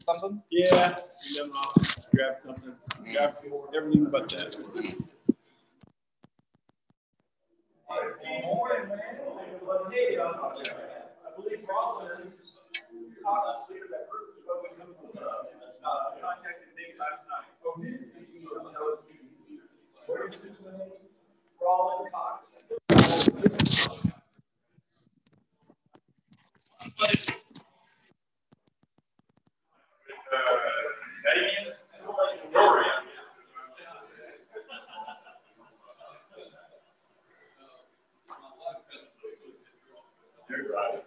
something? Yeah, grab something. Grab everything but that. Hey, I believe Rollins contacted Nick last night. Where is his name? Rollins Cox. You're right.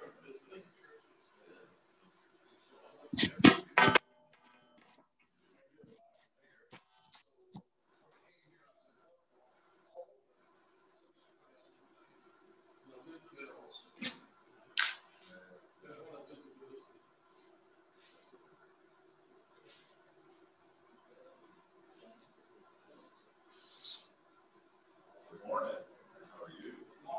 Good morning. How are you?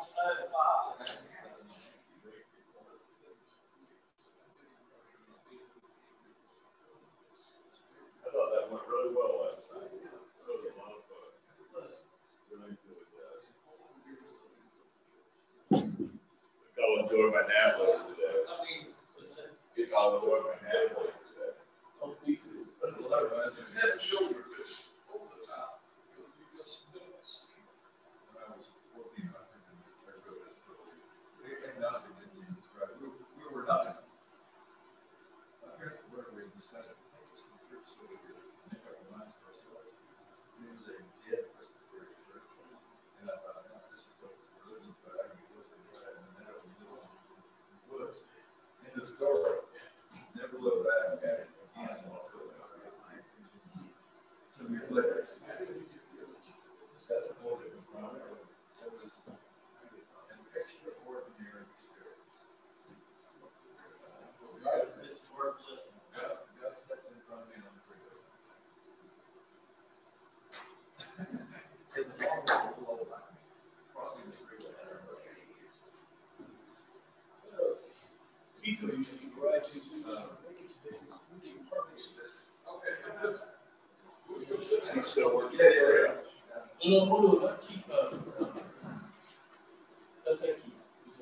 I thought that went really well last night. Really a lot of fun. Really good. I'll enjoy my nap later today. I'll enjoy my nap later today. We were not. Here's where we decided to take this trip so we could make up our minds for ourselves. It was a dead respiratory church. And I thought, no, this is what religion's about. I can go to the right in the middle of the woods. End of story. Never look back at it again. Some years later, that's a whole different story. It was an extraordinary experience. God stepped in front of me on the freeway. And the car was below crossing the freeway. Keith, you should be right to okay. You still working? Yeah. No, hold on. Keep okay, Keith.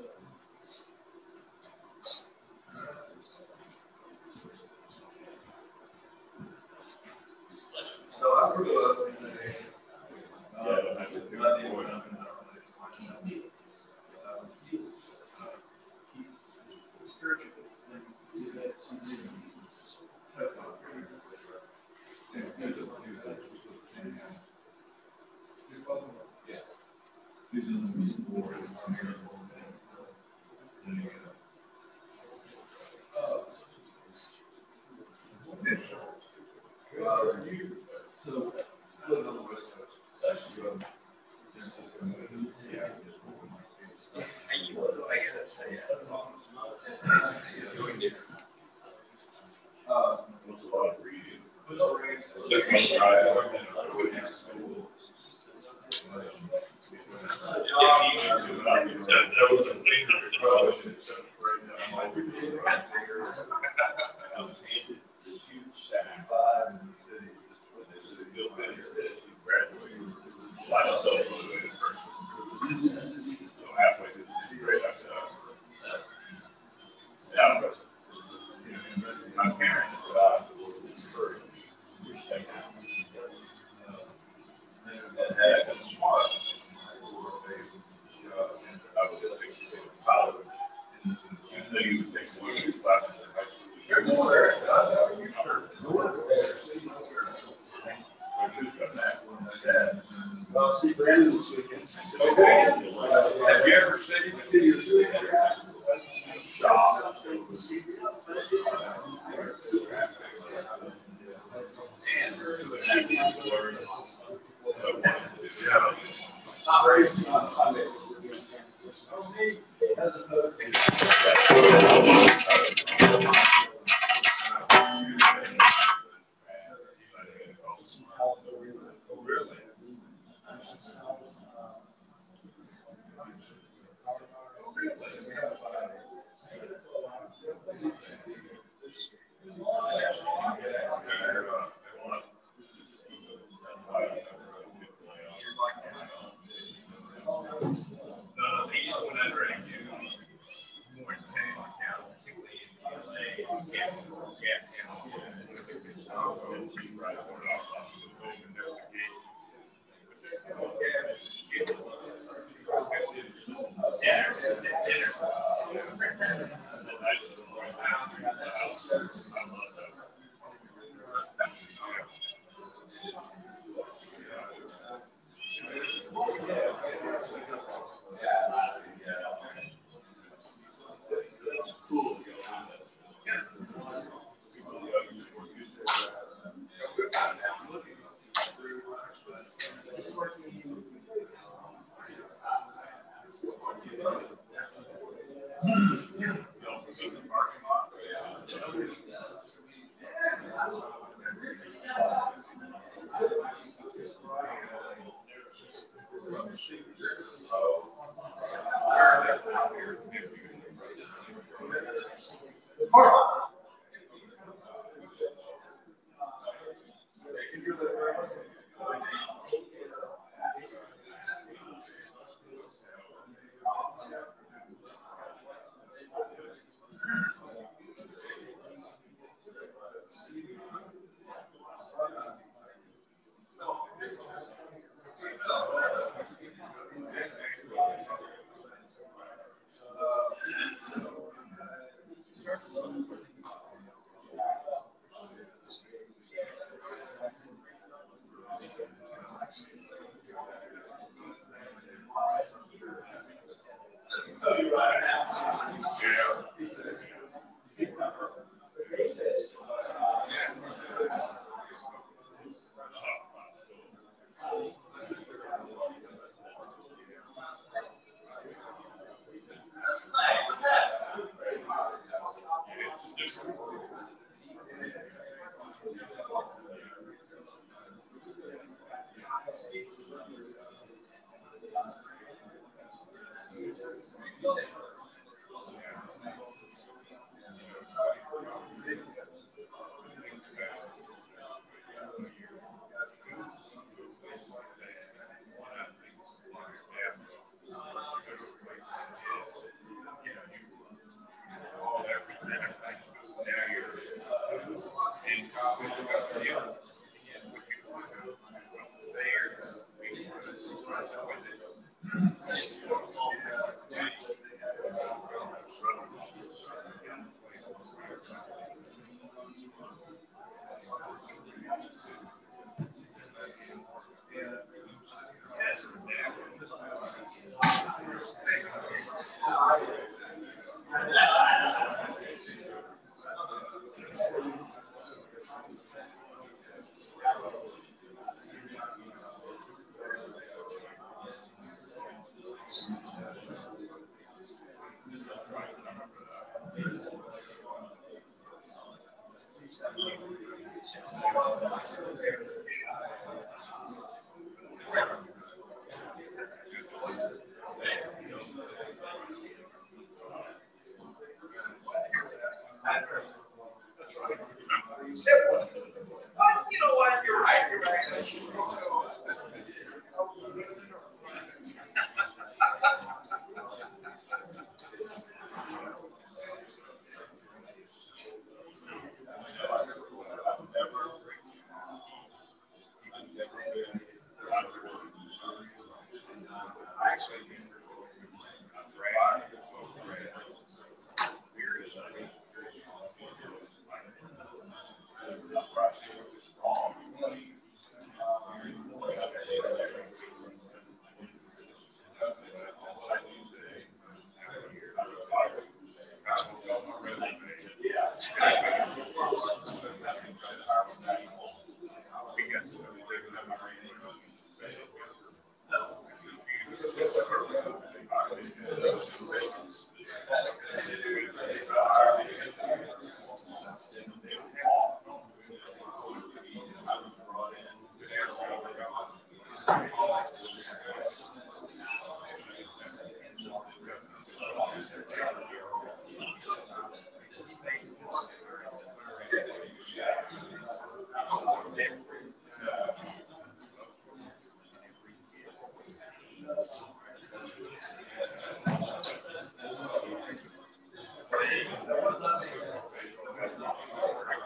So I grew up in So I live on the West Coast. What's a lot of reading? My parents and had a smart I was at college. And they would take one of these classes in high school. I'll see Brandon this weekend. Okay. Have you ever studied the videos? Not very soon on Sunday. As opposed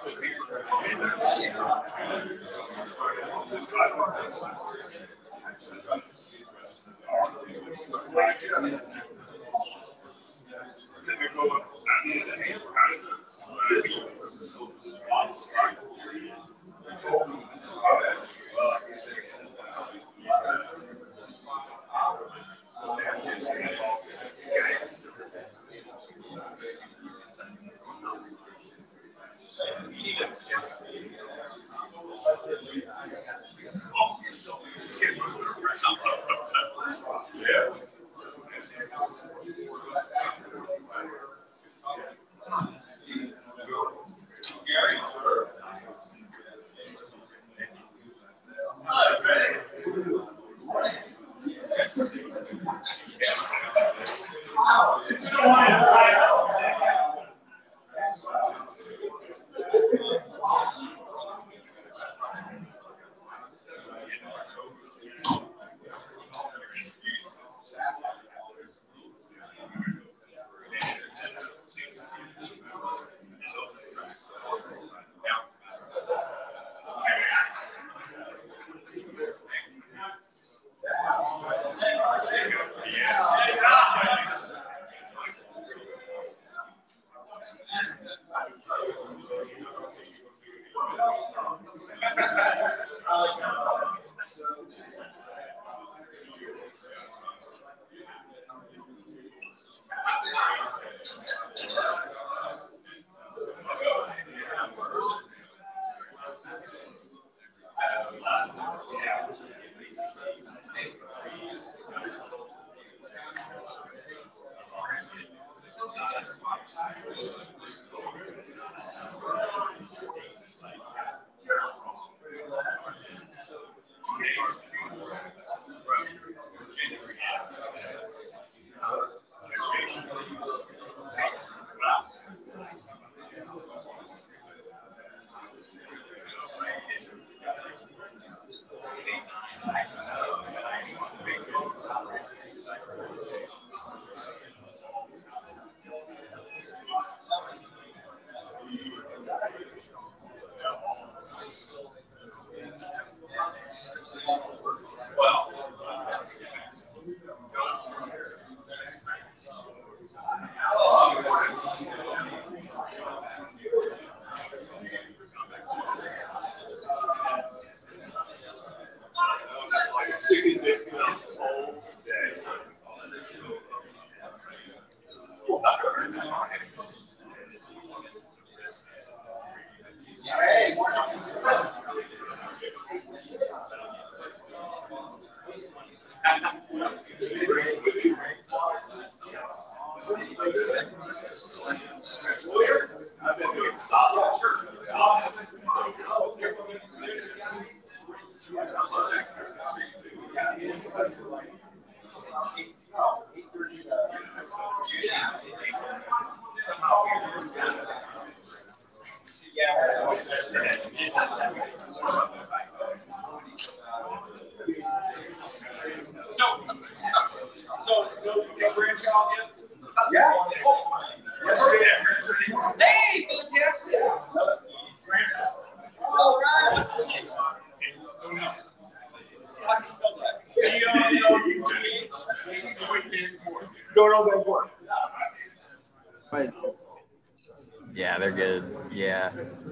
Yeah, they're good. Yeah.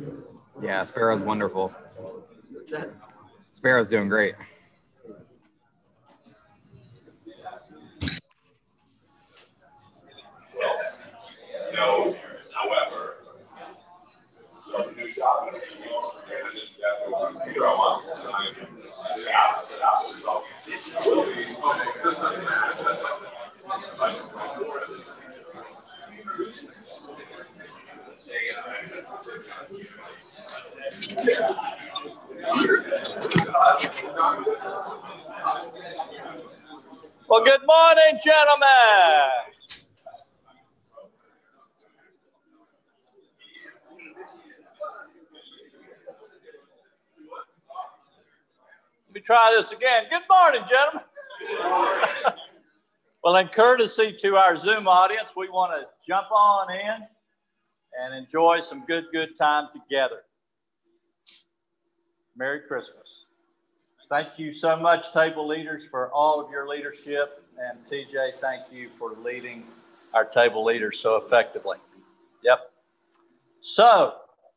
Yeah, Sparrow's wonderful. Sparrow's doing great. No, however, so new shop, Well, good morning, gentlemen. Let me try this again. Good morning, gentlemen. Well, in courtesy to our Zoom audience, we want to jump on in and enjoy some good time together. Merry Christmas. Thank you so much, table leaders, for all of your leadership. And TJ, thank you for leading our table leaders so effectively. Yep. So,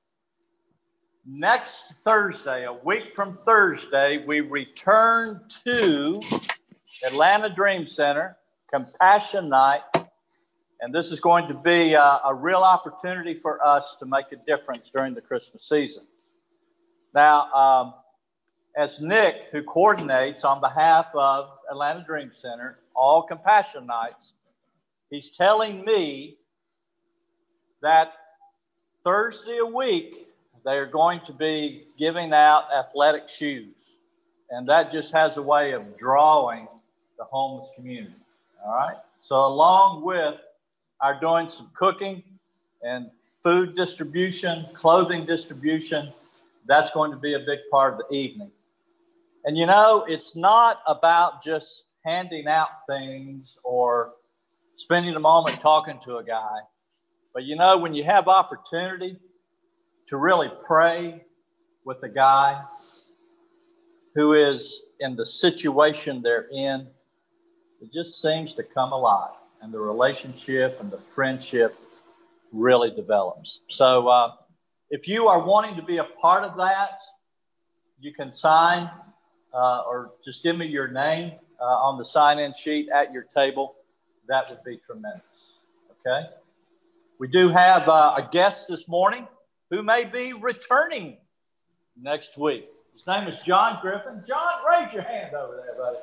next Thursday, a week from Thursday, we return to Atlanta Dream Center, Compassion Night. And this is going to be a real opportunity for us to make a difference during the Christmas season. Now, as Nick, who coordinates on behalf of Atlanta Dream Center, all Compassion Nights, he's telling me that Thursday a week, they are going to be giving out athletic shoes. And that just has a way of drawing the homeless community, all right? So along with our doing some cooking and food distribution, clothing distribution, that's going to be a big part of the evening. And you know, it's not about just handing out things or spending a moment talking to a guy. But you know, when you have opportunity to really pray with a guy who is in the situation they're in, it just seems to come alive. And the relationship and the friendship really develops. So if you are wanting to be a part of that, you can sign or just give me your name on the sign-in sheet at your table. That would be tremendous, okay? We do have a guest this morning who may be returning next week. His name is John Griffin. John, raise your hand over there, buddy.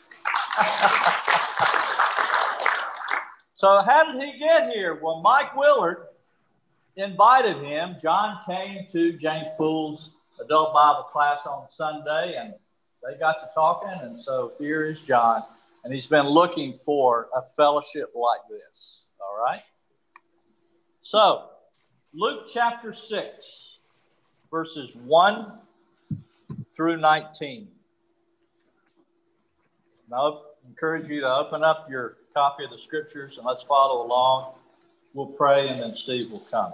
So how did he get here? Well, Mike Willard invited him. John came to James Poole's adult Bible class on Sunday, and they got to talking, and so here is John. And he's been looking for a fellowship like this, all right? So, Luke chapter 6, verses 1 through 19. Now, I encourage you to open up your copy of the scriptures and let's follow along. We'll pray and then Steve will come.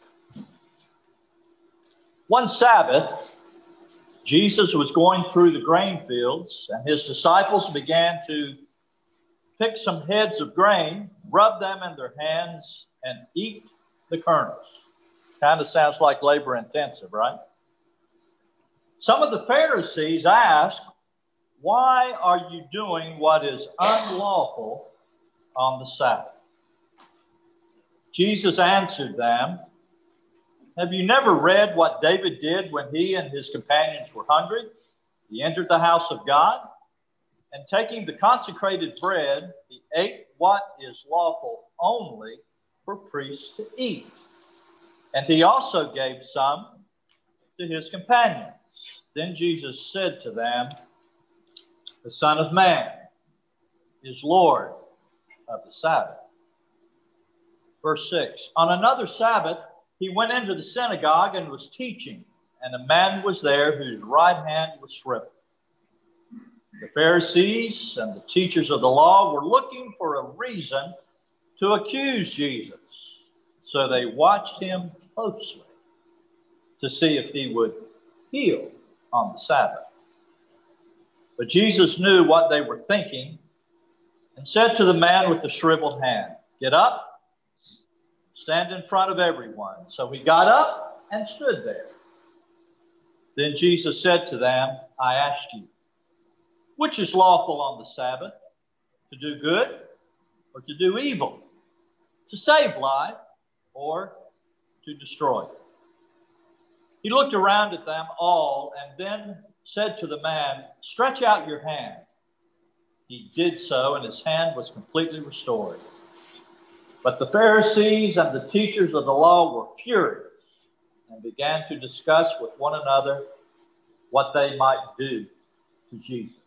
One Sabbath, Jesus was going through the grain fields, and his disciples began to pick some heads of grain, rub them in their hands, and eat the kernels. Kind of sounds like labor intensive, right? Some of the Pharisees asked, "Why are you doing what is unlawful on the Sabbath?" Jesus answered them, "Have you never read what David did when he and his companions were hungry? He entered the house of God, and taking the consecrated bread, he ate what is lawful only for priests to eat. And he also gave some to his companions. Then Jesus said to them, 'The Son of Man is Lord of the Sabbath.'" Verse 6, on another Sabbath, he went into the synagogue and was teaching, and a man was there whose right hand was shriveled. The Pharisees and the teachers of the law were looking for a reason to accuse Jesus, so they watched him closely to see if he would heal on the Sabbath. But Jesus knew what they were thinking and said to the man with the shriveled hand, "Get up, stand in front of everyone." So he got up and stood there. Then Jesus said to them, "I ask you, which is lawful on the Sabbath, to do good or to do evil, to save life or to destroy?" He looked around at them all and then said to the man, "Stretch out your hand." He did so, and his hand was completely restored. But the Pharisees and the teachers of the law were furious and began to discuss with one another what they might do to Jesus.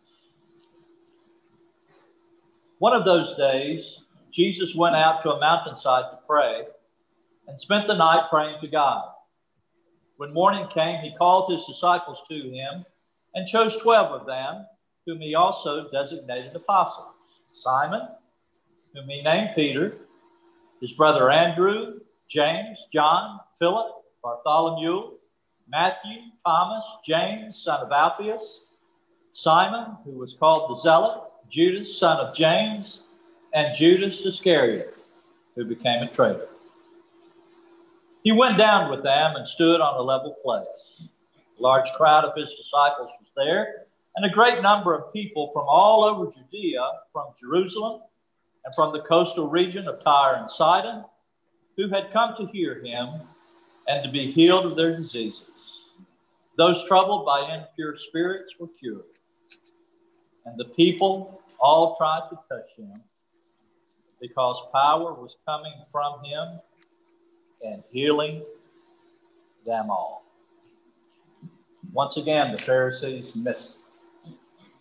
One of those days, Jesus went out to a mountainside to pray and spent the night praying to God. When morning came, he called his disciples to him and chose 12 of them, whom he also designated apostles: Simon, whom he named Peter, his brother Andrew, James, John, Philip, Bartholomew, Matthew, Thomas, James, son of Alphaeus, Simon, who was called the Zealot, Judas, son of James, and Judas Iscariot, who became a traitor. He went down with them and stood on a level place. A large crowd of his disciples was there, and a great number of people from all over Judea, from Jerusalem, and from the coastal region of Tyre and Sidon, who had come to hear him and to be healed of their diseases. Those troubled by impure spirits were cured, and the people all tried to touch him, because power was coming from him and healing them all. Once again, the Pharisees missed it.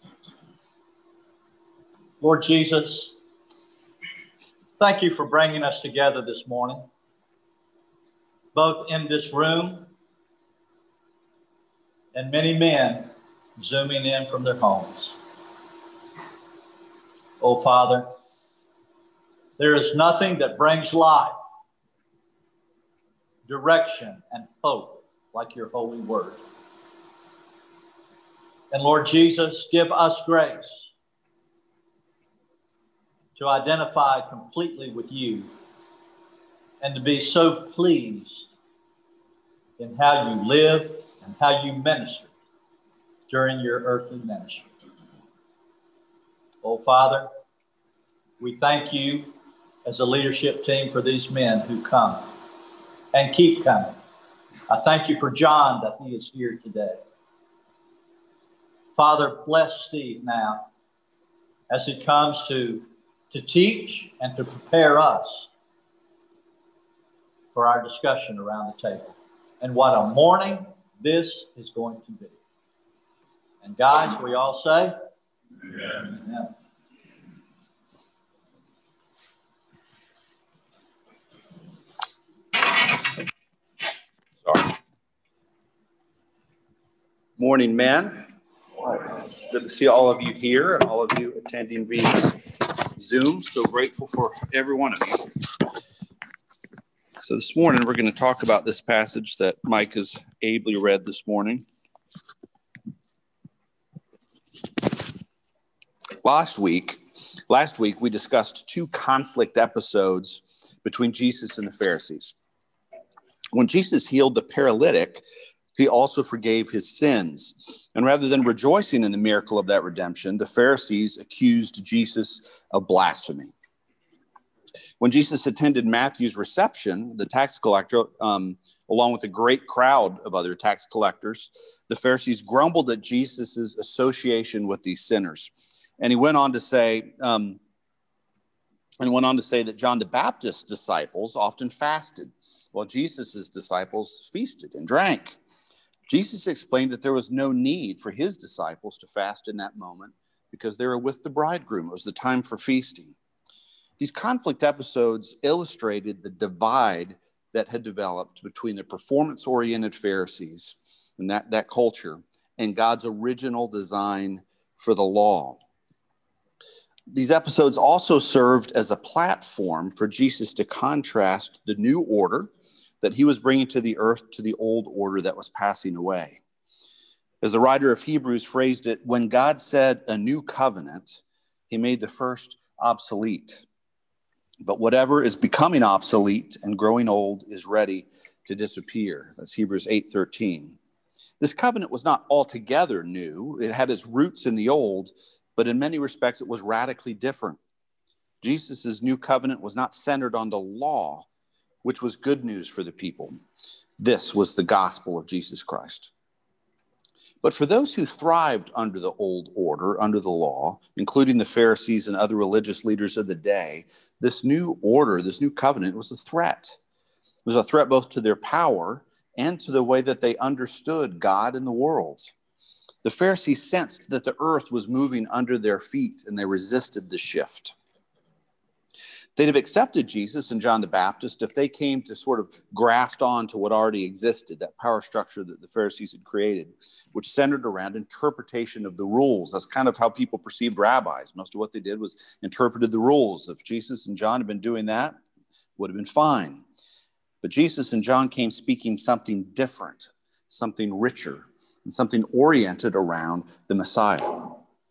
Lord Jesus, thank you for bringing us together this morning, both in this room and many men zooming in from their homes. Oh, Father, there is nothing that brings life, direction, and hope like your holy word. And Lord Jesus, give us grace to identify completely with you and to be so pleased in how you live and how you minister during your earthly ministry. Oh, Father, we thank you as a leadership team for these men who come and keep coming. I thank you for John that he is here today. Father, bless Steve now as he comes to teach and to prepare us for our discussion around the table. And what a morning this is going to be. And guys, we all say, Amen. Amen. Sorry. Morning, men. Good to see all of you here and all of you attending via Zoom. So grateful for every one of you. So this morning, we're going to talk about this passage that Mike has ably read this morning. Last week, we discussed two conflict episodes between Jesus and the Pharisees. When Jesus healed the paralytic, he also forgave his sins. And rather than rejoicing in the miracle of that redemption, the Pharisees accused Jesus of blasphemy. When Jesus attended Matthew's reception, the tax collector, along with a great crowd of other tax collectors, the Pharisees grumbled at Jesus' association with these sinners. And he went on to say, that John the Baptist's disciples often fasted, while Jesus' disciples feasted and drank. Jesus explained that there was no need for his disciples to fast in that moment because they were with the bridegroom. It was the time for feasting. These conflict episodes illustrated the divide that had developed between the performance-oriented Pharisees and that culture and God's original design for the law. These episodes also served as a platform for Jesus to contrast the new order that he was bringing to the earth to the old order that was passing away. As the writer of Hebrews phrased it, when God said a new covenant, he made the first obsolete. But whatever is becoming obsolete and growing old is ready to disappear. That's Hebrews 8:13. This covenant was not altogether new. It had its roots in the old, but in many respects it was radically different. Jesus' new covenant was not centered on the law, which was good news for the people. This was the gospel of Jesus Christ. But for those who thrived under the old order, under the law, including the Pharisees and other religious leaders of the day, this new order, this new covenant was a threat. It was a threat both to their power and to the way that they understood God and the world. The Pharisees sensed that the earth was moving under their feet, and they resisted the shift. They'd have accepted Jesus and John the Baptist if they came to sort of graft on to what already existed, that power structure that the Pharisees had created, which centered around interpretation of the rules. That's kind of how people perceived rabbis. Most of what they did was interpreted the rules. If Jesus and John had been doing that, it would have been fine. But Jesus and John came speaking something different, something richer, and something oriented around the Messiah.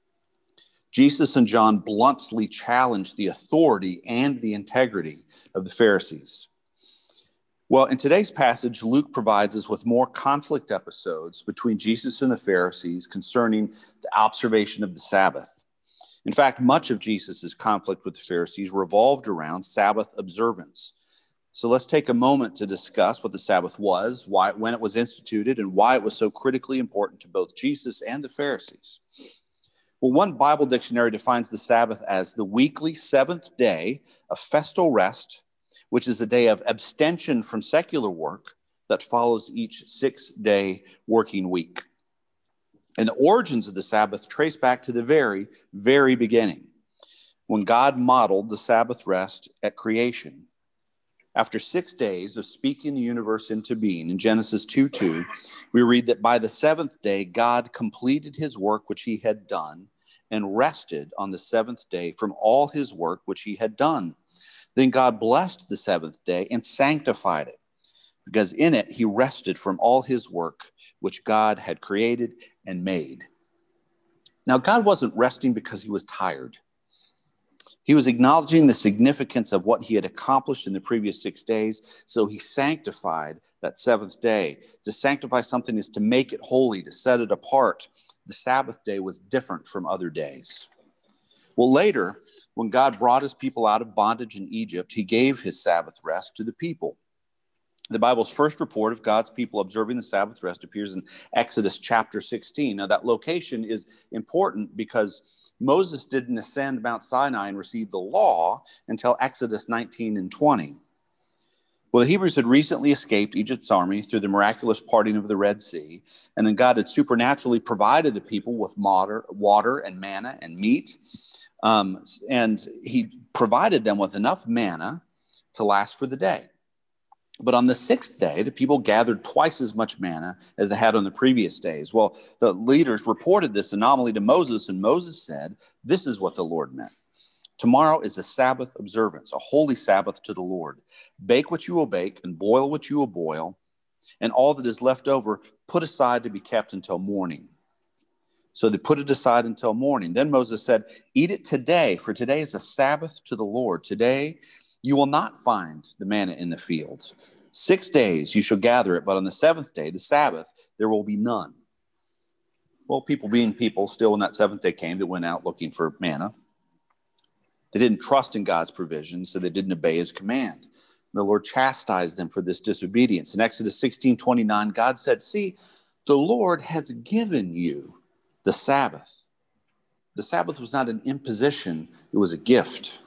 Jesus and John bluntly challenged the authority and the integrity of the Pharisees. Well, in today's passage, Luke provides us with more conflict episodes between Jesus and the Pharisees concerning the observation of the Sabbath. In fact, much of Jesus' conflict with the Pharisees revolved around Sabbath observance. So let's take a moment to discuss what the Sabbath was, when it was instituted, and why it was so critically important to both Jesus and the Pharisees. Well, one Bible dictionary defines the Sabbath as the weekly seventh day of festal rest, which is a day of abstention from secular work that follows each 6-day working week. And the origins of the Sabbath trace back to the very, very beginning, when God modeled the Sabbath rest at creation. After 6 days of speaking the universe into being, in Genesis 2:2, we read that by the seventh day, God completed his work which he had done and rested on the seventh day from all his work which he had done. Then God blessed the seventh day and sanctified it, because in it he rested from all his work which God had created and made. Now, God wasn't resting because he was tired. He was acknowledging the significance of what he had accomplished in the previous 6 days, so he sanctified that seventh day. To sanctify something is to make it holy, to set it apart. The Sabbath day was different from other days. Well, later, when God brought his people out of bondage in Egypt, he gave his Sabbath rest to the people. The Bible's first report of God's people observing the Sabbath rest appears in Exodus chapter 16. Now, that location is important because Moses didn't ascend Mount Sinai and receive the law until Exodus 19 and 20. Well, the Hebrews had recently escaped Egypt's army through the miraculous parting of the Red Sea, and then God had supernaturally provided the people with water and manna and meat, and he provided them with enough manna to last for the day. But on the sixth day, the people gathered twice as much manna as they had on the previous days. Well, the leaders reported this anomaly to Moses, and Moses said, "This is what the Lord meant. Tomorrow is a Sabbath observance, a holy Sabbath to the Lord. Bake what you will bake and boil what you will boil, and all that is left over put aside to be kept until morning." So they put it aside until morning. Then Moses said, "Eat it today, for today is a Sabbath to the Lord. Today you will not find the manna in the field. 6 days you shall gather it, but on the seventh day, the Sabbath, there will be none." Well, people being people, still when that seventh day came, they went out looking for manna. They didn't trust in God's provision, so they didn't obey his command. The Lord chastised them for this disobedience. In Exodus 16:29, God said, "See, the Lord has given you the Sabbath." The Sabbath was not an imposition, it was a gift.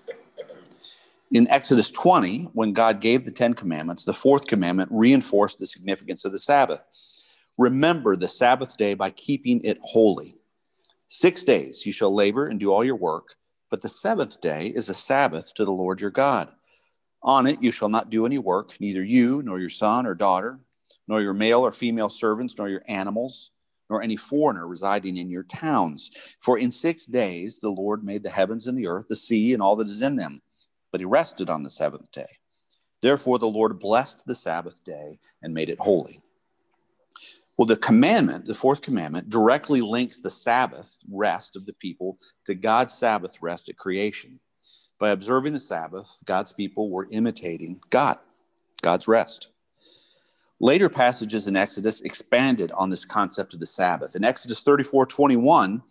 In Exodus 20, when God gave the 10 commandments, the fourth commandment reinforced the significance of the Sabbath. "Remember the Sabbath day by keeping it holy. 6 days you shall labor and do all your work, but the seventh day is a Sabbath to the Lord your God. On it you shall not do any work, neither you, nor your son or daughter, nor your male or female servants, nor your animals, nor any foreigner residing in your towns. For in 6 days the Lord made the heavens and the earth, the sea, and all that is in them. But he rested on the seventh day. Therefore the Lord blessed the Sabbath day and made it holy." Well, the commandment, the fourth commandment, directly links the Sabbath rest of the people to God's Sabbath rest at creation. By observing the Sabbath, God's people were imitating God's rest. Later passages in Exodus expanded on this concept of the Sabbath. In Exodus 34:21,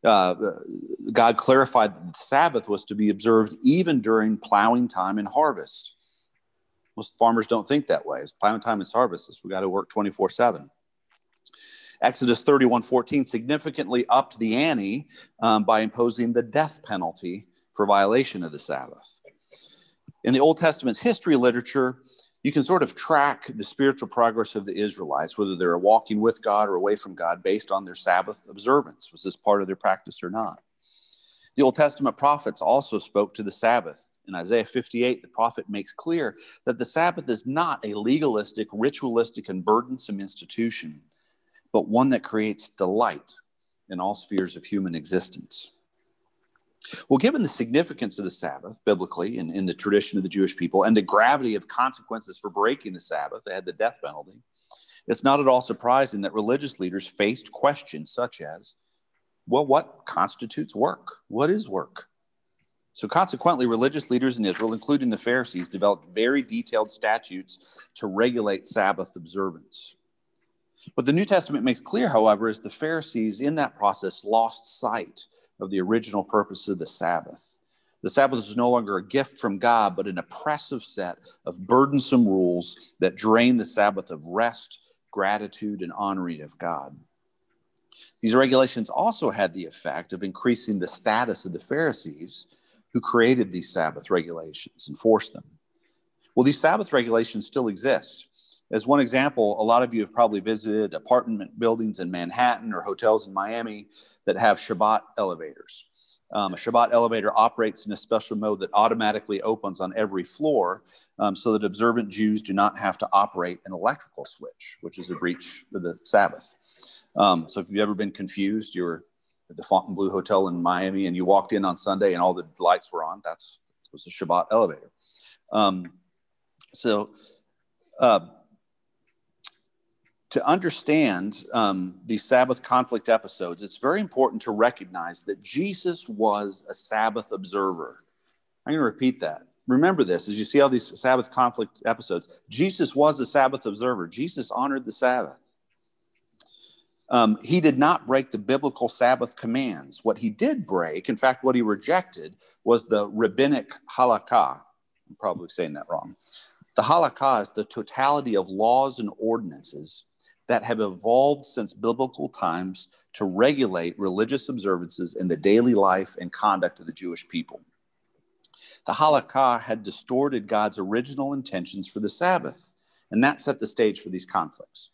God clarified that the Sabbath was to be observed even during plowing time and harvest. Most farmers don't think that way. It's plowing time and harvest. We got to work 24/7. Exodus 31:14 significantly upped the ante by imposing the death penalty for violation of the Sabbath. In the Old Testament's history literature, you can sort of track the spiritual progress of the Israelites, whether they're walking with God or away from God based on their Sabbath observance. Was this part of their practice or not? The Old Testament prophets also spoke to the Sabbath. In Isaiah 58, the prophet makes clear that the Sabbath is not a legalistic, ritualistic, and burdensome institution, but one that creates delight in all spheres of human existence. Well, given the significance of the Sabbath biblically and in the tradition of the Jewish people and the gravity of consequences for breaking the Sabbath, they had the death penalty, it's not at all surprising that religious leaders faced questions such as, well, what constitutes work? What is work? So consequently, religious leaders in Israel, including the Pharisees, developed very detailed statutes to regulate Sabbath observance. What the New Testament makes clear, however, is the Pharisees in that process lost sight of the original purpose of the Sabbath. The Sabbath was no longer a gift from God, but an oppressive set of burdensome rules that drained the Sabbath of rest, gratitude, and honoring of God. These regulations also had the effect of increasing the status of the Pharisees who created these Sabbath regulations, enforced them. Well, these Sabbath regulations still exist. As one example, a lot of you have probably visited apartment buildings in Manhattan or hotels in Miami that have Shabbat elevators. A Shabbat elevator operates in a special mode that automatically opens on every floor so that observant Jews do not have to operate an electrical switch, which is a breach of the Sabbath. So if you've ever been confused, you were at the Fontainebleau Hotel in Miami and you walked in on Sunday and all the lights were on, that was a Shabbat elevator. To understand these Sabbath conflict episodes, it's very important to recognize that Jesus was a Sabbath observer. I'm going to repeat that. Remember this, as you see all these Sabbath conflict episodes, Jesus was a Sabbath observer. Jesus honored the Sabbath. He did not break the biblical Sabbath commands. What he did break, in fact, what he rejected, was the rabbinic halakha. I'm probably saying that wrong. The halakha is the totality of laws and ordinances that have evolved since biblical times to regulate religious observances in the daily life and conduct of the Jewish people. The halakha had distorted God's original intentions for the Sabbath, and that set the stage for these conflicts.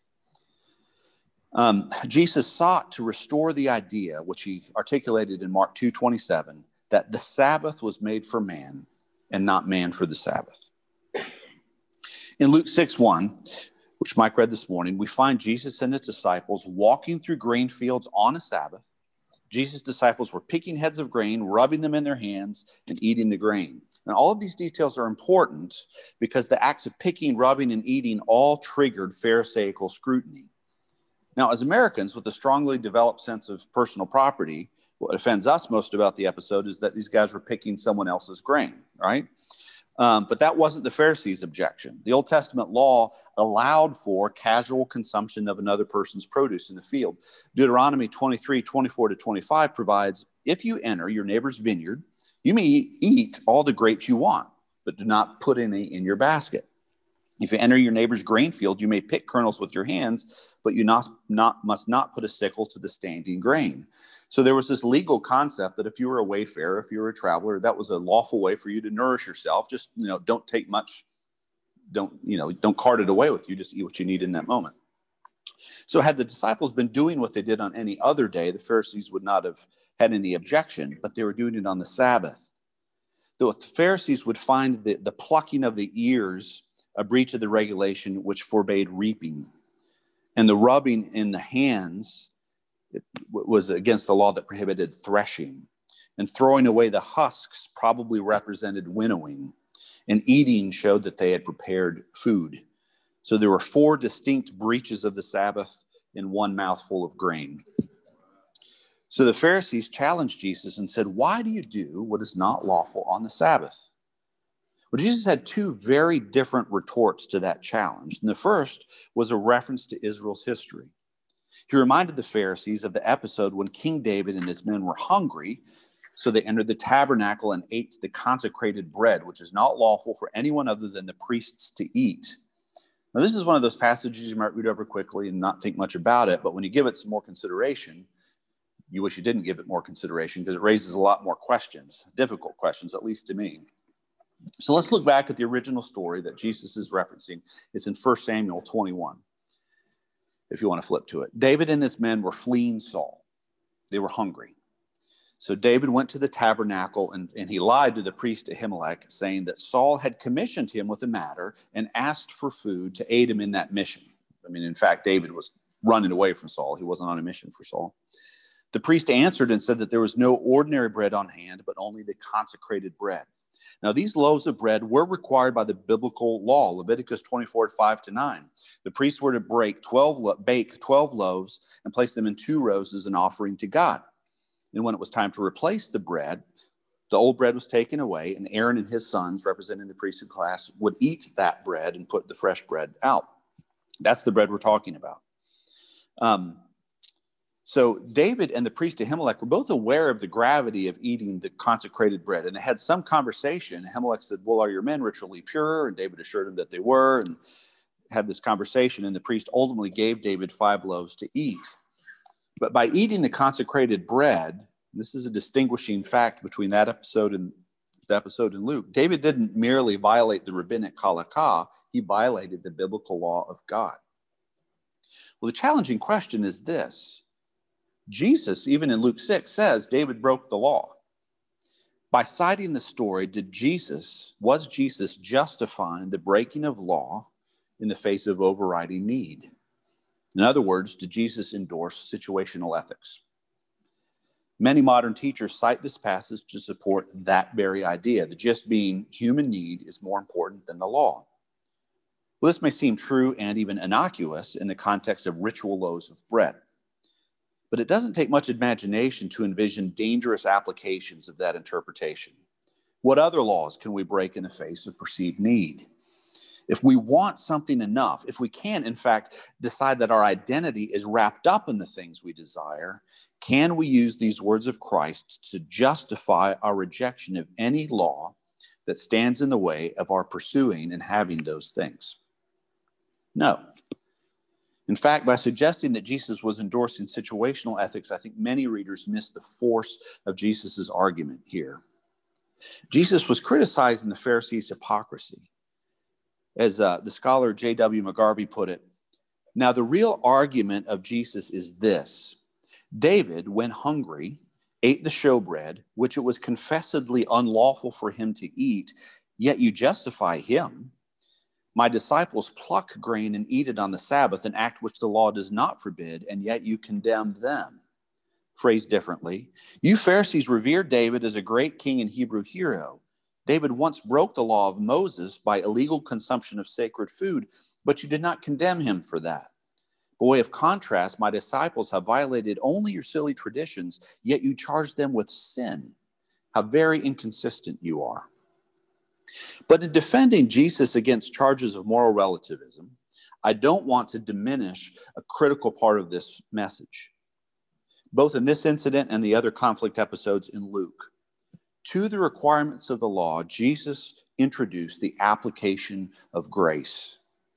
Jesus sought to restore the idea, which he articulated in Mark 2:27, that the Sabbath was made for man and not man for the Sabbath. In Luke 6:1, which Mike read this morning, we find Jesus and his disciples walking through grain fields on a Sabbath. Jesus' disciples were picking heads of grain, rubbing them in their hands, and eating the grain. And all of these details are important because the acts of picking, rubbing, and eating all triggered Pharisaical scrutiny. Now, as Americans with a strongly developed sense of personal property, what offends us most about the episode is that these guys were picking someone else's grain, right? But that wasn't the Pharisees' objection. The Old Testament law allowed for casual consumption of another person's produce in the field. Deuteronomy 23:24-25 provides, if you enter your neighbor's vineyard, you may eat all the grapes you want, but do not put any in your basket. If you enter your neighbor's grain field, you may pick kernels with your hands, but you must not put a sickle to the standing grain. So there was this legal concept that if you were a wayfarer, if you were a traveler, that was a lawful way for you to nourish yourself. Just, don't take much, don't cart it away with you. Just eat what you need in that moment. So had the disciples been doing what they did on any other day, the Pharisees would not have had any objection, but they were doing it on the Sabbath. The Pharisees would find the plucking of the ears a breach of the regulation which forbade reaping. And the rubbing in the hands was against the law that prohibited threshing. And throwing away the husks probably represented winnowing. And eating showed that they had prepared food. So there were 4 distinct breaches of the Sabbath in one mouthful of grain. So the Pharisees challenged Jesus and said, why do you do what is not lawful on the Sabbath? Well, Jesus had 2 very different retorts to that challenge. And the first was a reference to Israel's history. He reminded the Pharisees of the episode when King David and his men were hungry, so they entered the tabernacle and ate the consecrated bread, which is not lawful for anyone other than the priests to eat. Now, this is one of those passages you might read over quickly and not think much about it, but when you give it some more consideration, you wish you didn't give it more consideration because it raises a lot more questions, difficult questions, at least to me. So let's look back at the original story that Jesus is referencing. It's in 1 Samuel 21, if you want to flip to it. David and his men were fleeing Saul. They were hungry. So David went to the tabernacle and he lied to the priest Ahimelech, saying that Saul had commissioned him with a matter and asked for food to aid him in that mission. I mean, in fact, David was running away from Saul. He wasn't on a mission for Saul. The priest answered and said that there was no ordinary bread on hand, but only the consecrated bread. Now, these loaves of bread were required by the biblical law, Leviticus 24, 5-9. The priests were to bake 12 loaves and place them in 2 rows as an offering to God. And when it was time to replace the bread, the old bread was taken away, and Aaron and his sons, representing the priesthood class, would eat that bread and put the fresh bread out. That's the bread we're talking about. So David and the priest Ahimelech were both aware of the gravity of eating the consecrated bread, and they had some conversation. Ahimelech said, well, are your men ritually pure? And David assured him that they were, and had this conversation, and the priest ultimately gave David 5 loaves to eat. But by eating the consecrated bread, this is a distinguishing fact between that episode and the episode in Luke, David didn't merely violate the rabbinic halakha, he violated the biblical law of God. Well, the challenging question is this. Jesus, even in Luke 6, says David broke the law. By citing the story, was Jesus justifying the breaking of law in the face of overriding need? In other words, did Jesus endorse situational ethics? Many modern teachers cite this passage to support that very idea, the gist being human need is more important than the law. Well, this may seem true and even innocuous in the context of ritual loaves of bread. But it doesn't take much imagination to envision dangerous applications of that interpretation. What other laws can we break in the face of perceived need? If we want something enough, if we can, in fact, decide that our identity is wrapped up in the things we desire, can we use these words of Christ to justify our rejection of any law that stands in the way of our pursuing and having those things? No. In fact, by suggesting that Jesus was endorsing situational ethics, I think many readers miss the force of Jesus' argument here. Jesus was criticizing the Pharisees' hypocrisy. As the scholar J.W. McGarvey put it, now the real argument of Jesus is this. David, when hungry, ate the showbread, which it was confessedly unlawful for him to eat, yet you justify him. My disciples pluck grain and eat it on the Sabbath, an act which the law does not forbid, and yet you condemn them. Phrased differently, you Pharisees revere David as a great king and Hebrew hero. David once broke the law of Moses by illegal consumption of sacred food, but you did not condemn him for that. By way of contrast, my disciples have violated only your silly traditions, yet you charge them with sin. How very inconsistent you are. But in defending Jesus against charges of moral relativism, I don't want to diminish a critical part of this message. Both in this incident and the other conflict episodes in Luke, to the requirements of the law, Jesus introduced the application of grace.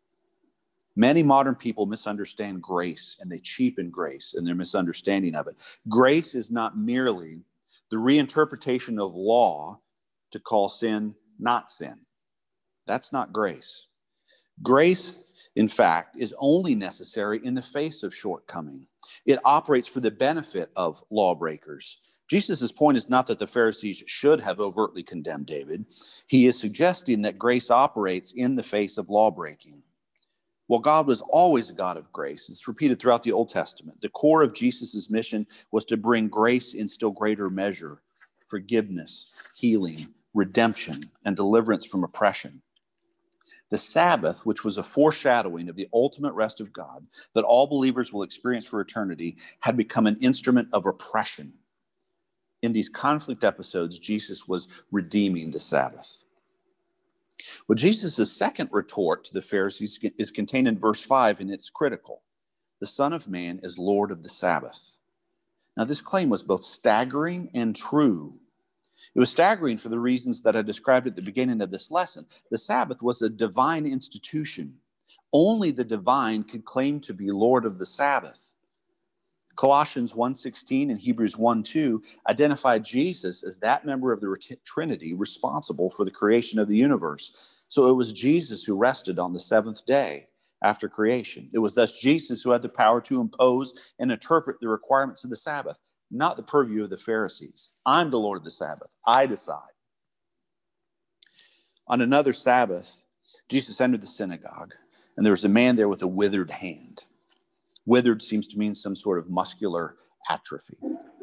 Many modern people misunderstand grace, and they cheapen grace in their misunderstanding of it. Grace is not merely the reinterpretation of law to call sin not sin. That's not grace. Grace, in fact, is only necessary in the face of shortcoming. It operates for the benefit of lawbreakers. Jesus' point is not that the Pharisees should have overtly condemned David. He is suggesting that grace operates in the face of lawbreaking. Well, God was always a God of grace. It's repeated throughout the Old Testament. The core of Jesus' mission was to bring grace in still greater measure, forgiveness, healing, redemption, and deliverance from oppression. The Sabbath, which was a foreshadowing of the ultimate rest of God that all believers will experience for eternity, had become an instrument of oppression. In these conflict episodes, Jesus was redeeming the Sabbath. Well, Jesus' second retort to the Pharisees is contained in verse 5, and it's critical. The Son of Man is Lord of the Sabbath. Now, this claim was both staggering and true. It was staggering for the reasons that I described at the beginning of this lesson. The Sabbath was a divine institution. Only the divine could claim to be Lord of the Sabbath. Colossians 1:16 and Hebrews 1:2 identify Jesus as that member of the Trinity responsible for the creation of the universe. So it was Jesus who rested on the seventh day after creation. It was thus Jesus who had the power to impose and interpret the requirements of the Sabbath, not the purview of the Pharisees. I'm the Lord of the Sabbath. I decide. On another Sabbath, Jesus entered the synagogue, and there was a man there with a withered hand. Withered seems to mean some sort of muscular atrophy.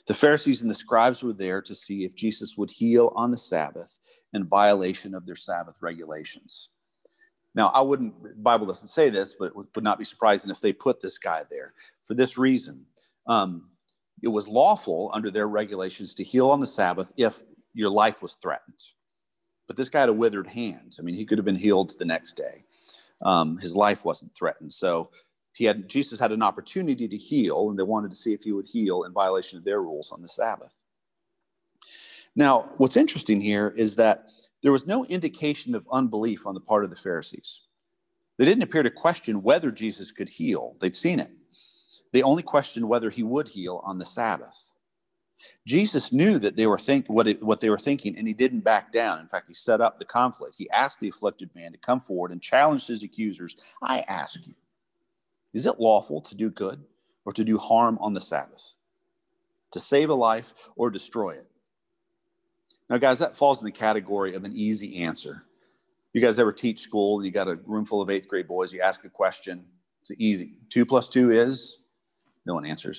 The Pharisees and the scribes were there to see if Jesus would heal on the Sabbath in violation of their Sabbath regulations. Now, the Bible doesn't say this, but it would not be surprising if they put this guy there for this reason. It was lawful under their regulations to heal on the Sabbath if your life was threatened. But this guy had a withered hand. I mean, he could have been healed the next day. His life wasn't threatened. So Jesus had an opportunity to heal, and they wanted to see if he would heal in violation of their rules on the Sabbath. Now, what's interesting here is that there was no indication of unbelief on the part of the Pharisees. They didn't appear to question whether Jesus could heal. They'd seen it. They only questioned whether he would heal on the Sabbath. Jesus knew that they were what they were thinking, and he didn't back down. In fact, he set up the conflict. He asked the afflicted man to come forward and challenged his accusers. I ask you, is it lawful to do good or to do harm on the Sabbath? To save a life or destroy it? Now, guys, that falls in the category of an easy answer. You guys ever teach school? You got a room full of 8th grade boys. You ask a question. It's easy. 2 + 2 is? No one answers.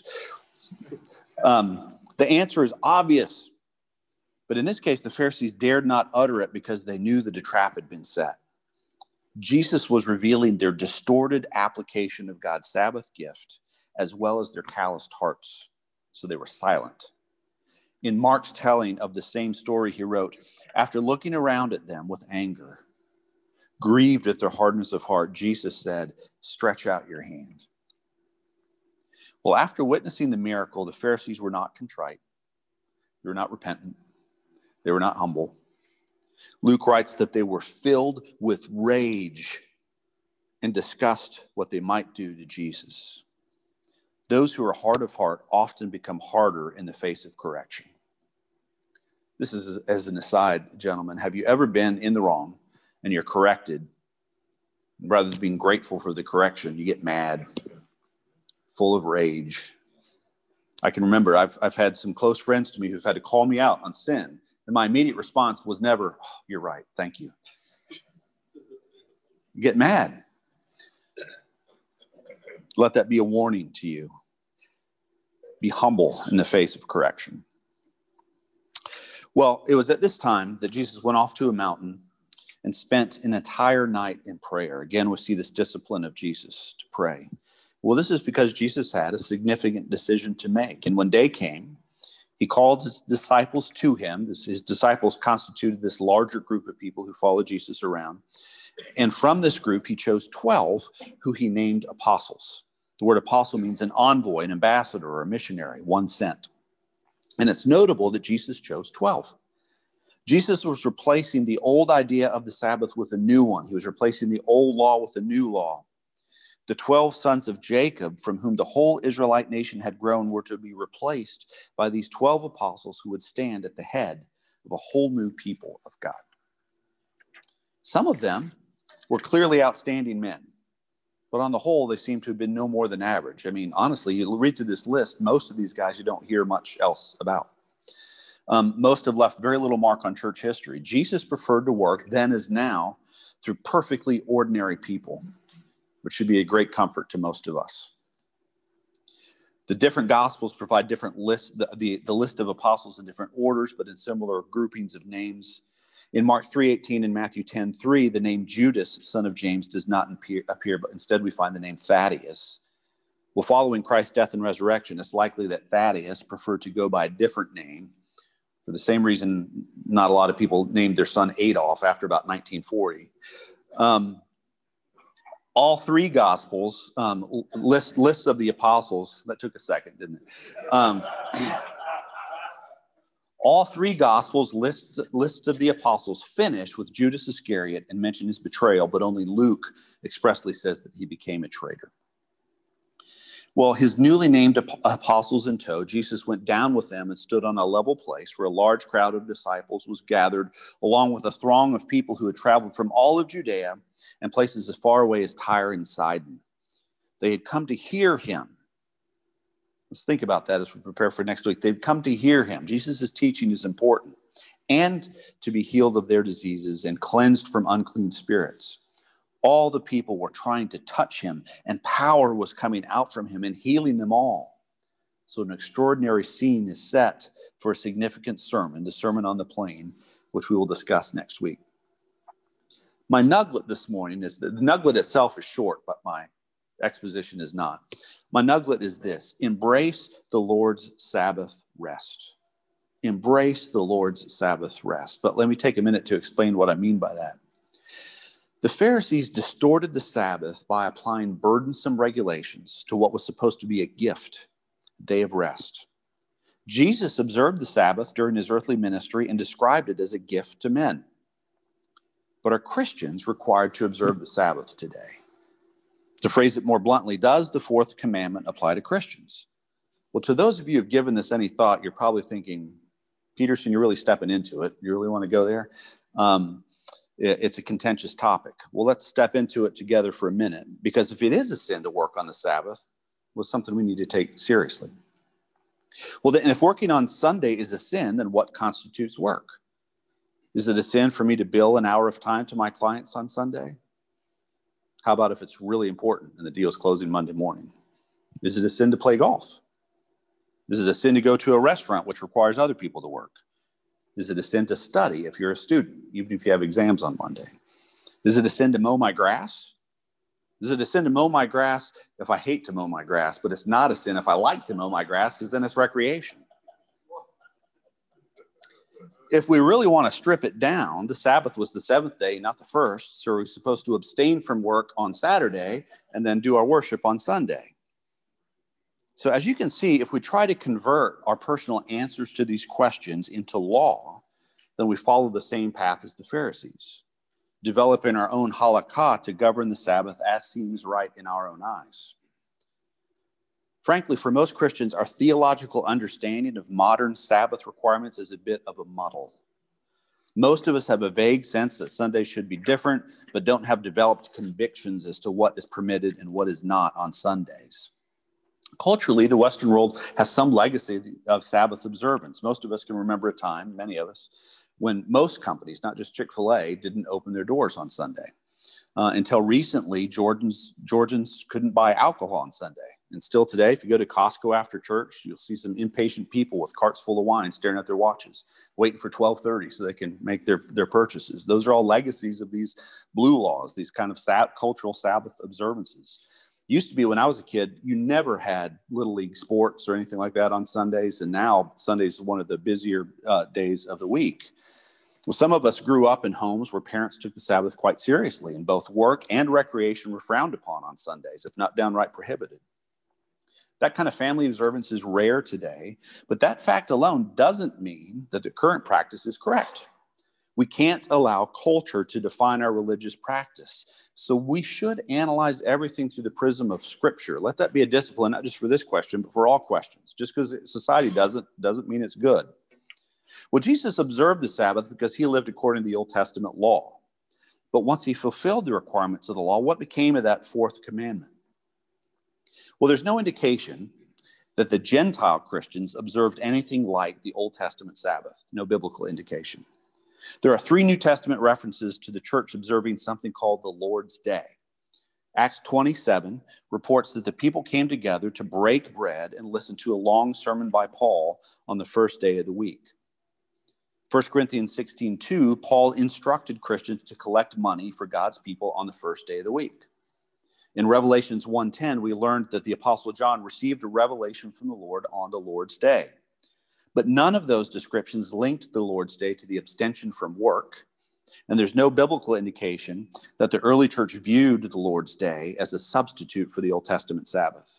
The answer is obvious. But in this case, the Pharisees dared not utter it because they knew that a trap had been set. Jesus was revealing their distorted application of God's Sabbath gift, as well as their calloused hearts. So they were silent. In Mark's telling of the same story, he wrote, after looking around at them with anger, grieved at their hardness of heart, Jesus said, stretch out your hand. Well, after witnessing the miracle, the Pharisees were not contrite. They were not repentant. They were not humble. Luke writes that they were filled with rage and discussed what they might do to Jesus. Those who are hard of heart often become harder in the face of correction. This is as an aside, gentlemen. Have you ever been in the wrong and you're corrected? Rather than being grateful for the correction, you get mad, full of rage. I can remember I've had some close friends to me who've had to call me out on sin. And my immediate response was never, oh, you're right, thank you. You get mad. Let that be a warning to you. Be humble in the face of correction. Well, it was at this time that Jesus went off to a mountain and spent an entire night in prayer. Again, we see this discipline of Jesus to pray. Well, this is because Jesus had a significant decision to make. And when day came, he called his disciples to him. His disciples constituted this larger group of people who followed Jesus around. And from this group, he chose 12 who he named apostles. The word apostle means an envoy, an ambassador, or a missionary, one sent. And it's notable that Jesus chose 12. Jesus was replacing the old idea of the Sabbath with a new one. He was replacing the old law with a new law. The 12 sons of Jacob, from whom the whole Israelite nation had grown, were to be replaced by these 12 apostles who would stand at the head of a whole new people of God. Some of them were clearly outstanding men, but on the whole, they seem to have been no more than average. I mean, honestly, you read through this list, most of these guys you don't hear much else about. Most have left very little mark on church history. Jesus preferred to work then as now through perfectly ordinary people, which should be a great comfort to most of us. The different gospels provide different lists, the list of apostles in different orders, but in similar groupings of names. In Mark 3:18 and Matthew 10:3, the name Judas, son of James, does not appear, but instead we find the name Thaddeus. Well, following Christ's death and resurrection, it's likely that Thaddeus preferred to go by a different name. For the same reason, not a lot of people named their son Adolf after about 1940. All three gospels, lists of the apostles, that took a second, didn't it? All three gospels, lists of the apostles finish with Judas Iscariot and mention his betrayal, but only Luke expressly says that he became a traitor. Well, his newly named apostles in tow, Jesus went down with them and stood on a level place where a large crowd of disciples was gathered, along with a throng of people who had traveled from all of Judea and places as far away as Tyre and Sidon. They had come to hear him. Let's think about that as we prepare for next week. They've come to hear him. Jesus' teaching is important, and to be healed of their diseases and cleansed from unclean spirits. All the people were trying to touch him, and power was coming out from him and healing them all. So an extraordinary scene is set for a significant sermon, the Sermon on the Plain, which we will discuss next week. My nugget this morning is that the nugget itself is short, but my exposition is not. My nugget is this: embrace the Lord's Sabbath rest. Embrace the Lord's Sabbath rest. But let me take a minute to explain what I mean by that. The Pharisees distorted the Sabbath by applying burdensome regulations to what was supposed to be a gift, a day of rest. Jesus observed the Sabbath during his earthly ministry and described it as a gift to men. But are Christians required to observe the Sabbath today? To phrase it more bluntly, does the fourth commandment apply to Christians? Well, to those of you who have given this any thought, you're probably thinking, Peterson, you're really stepping into it. You really want to go there? It's a contentious topic. Well, let's step into it together for a minute, because if it is a sin to work on the Sabbath, well, it's something we need to take seriously. Well, then, if working on Sunday is a sin, then what constitutes work? Is it a sin for me to bill an hour of time to my clients on Sunday? How about if it's really important and the deal is closing Monday morning? Is it a sin to play golf? Is it a sin to go to a restaurant which requires other people to work? Is it a sin to study if you're a student, even if you have exams on Monday? Is it a sin to mow my grass? Is it a sin to mow my grass if I hate to mow my grass, but it's not a sin if I like to mow my grass, because then it's recreation? If we really want to strip it down, the Sabbath was the seventh day, not the first. So we're supposed to abstain from work on Saturday and then do our worship on Sunday. So as you can see, if we try to convert our personal answers to these questions into law, then we follow the same path as the Pharisees, developing our own halakha to govern the Sabbath as seems right in our own eyes. Frankly, for most Christians, our theological understanding of modern Sabbath requirements is a bit of a muddle. Most of us have a vague sense that Sunday should be different, but don't have developed convictions as to what is permitted and what is not on Sundays. Culturally, the Western world has some legacy of Sabbath observance. Most of us can remember a time, many of us, when most companies, not just Chick-fil-A, didn't open their doors on Sunday. Until recently, Georgians couldn't buy alcohol on Sunday. And still today, if you go to Costco after church, you'll see some impatient people with carts full of wine staring at their watches, waiting for 12:30 so they can make their purchases. Those are all legacies of these blue laws, these kind of cultural Sabbath observances. Used to be when I was a kid, you never had Little League sports or anything like that on Sundays. And now Sundays is one of the busier days of the week. Well, some of us grew up in homes where parents took the Sabbath quite seriously, and both work and recreation were frowned upon on Sundays, if not downright prohibited. That kind of family observance is rare today, but that fact alone doesn't mean that the current practice is correct. We can't allow culture to define our religious practice. So we should analyze everything through the prism of Scripture. Let that be a discipline, not just for this question, but for all questions. Just because society doesn't mean it's good. Well, Jesus observed the Sabbath because he lived according to the Old Testament law. But once he fulfilled the requirements of the law, what became of that fourth commandment? Well, there's no indication that the Gentile Christians observed anything like the Old Testament Sabbath. No biblical indication. There are 3 New Testament references to the church observing something called the Lord's Day. Acts 27 reports that the people came together to break bread and listen to a long sermon by Paul on the first day of the week. 1 Corinthians 16:2, Paul instructed Christians to collect money for God's people on the first day of the week. In Revelations 1:10, we learned that the Apostle John received a revelation from the Lord on the Lord's Day. But none of those descriptions linked the Lord's Day to the abstention from work, and there's no biblical indication that the early church viewed the Lord's Day as a substitute for the Old Testament Sabbath.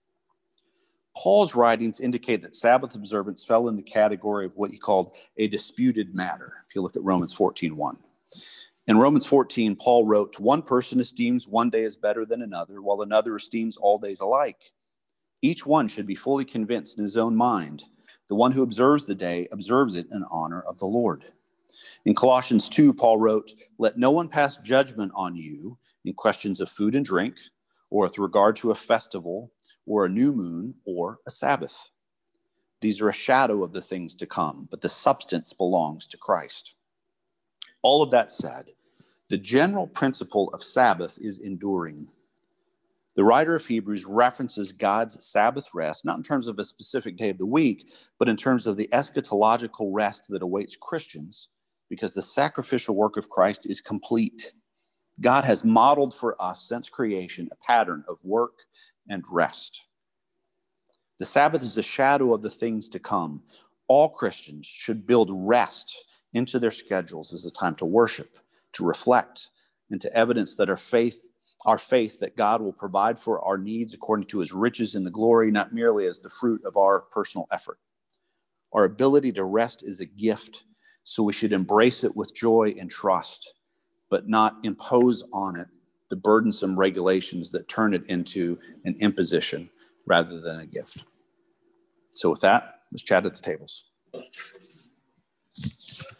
Paul's writings indicate that Sabbath observance fell in the category of what he called a disputed matter, if you look at Romans 14:1. In Romans 14, Paul wrote, "One person esteems one day as better than another, while another esteems all days alike. Each one should be fully convinced in his own mind. The one who observes the day observes it in honor of the Lord." In Colossians 2, Paul wrote, "Let no one pass judgment on you in questions of food and drink, or with regard to a festival, or a new moon, or a Sabbath. These are a shadow of the things to come, but the substance belongs to Christ." All of that said, the general principle of Sabbath is enduring. The writer of Hebrews references God's Sabbath rest, not in terms of a specific day of the week, but in terms of the eschatological rest that awaits Christians, because the sacrificial work of Christ is complete. God has modeled for us since creation a pattern of work and rest. The Sabbath is a shadow of the things to come. All Christians should build rest into their schedules as a time to worship, to reflect, and to evidence that our faith that God will provide for our needs according to his riches in the glory, not merely as the fruit of our personal effort. Our ability to rest is a gift, so we should embrace it with joy and trust, but not impose on it the burdensome regulations that turn it into an imposition rather than a gift. So with that, let's chat at the tables.